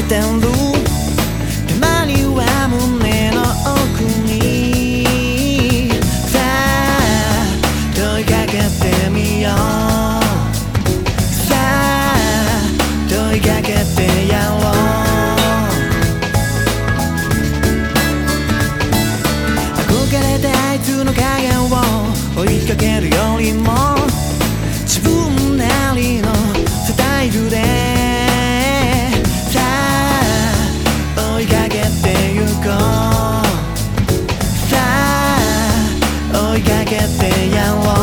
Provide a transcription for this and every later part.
してる。たまには胸の奥にさあ問いかけてみよう。さあ問いかけてやろう。憧れたあいつの影を追いかけるよりも自分なりのスタイルでさあ追いかけてゆこう。さあ追いかけてやろ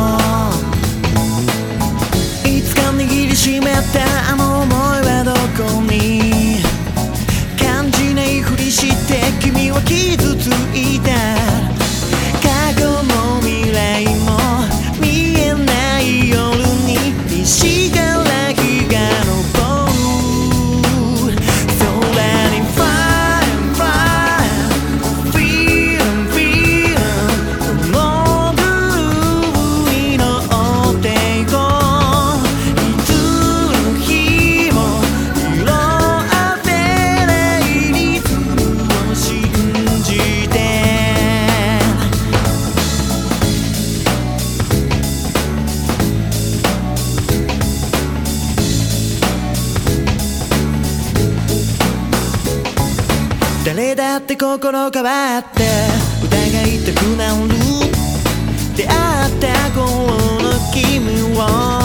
う。いつか握りしめたあの想いはどこに。感じないふりして君は傷ついた。過去も未来も見えない夜に西から日が昇る。空に Flying Flying Feeling Feeling このグルーヴに乗っていこう。いつの日も色あせないリズムを信じて。誰だって心変わって疑いたくなる。出会った頃の君を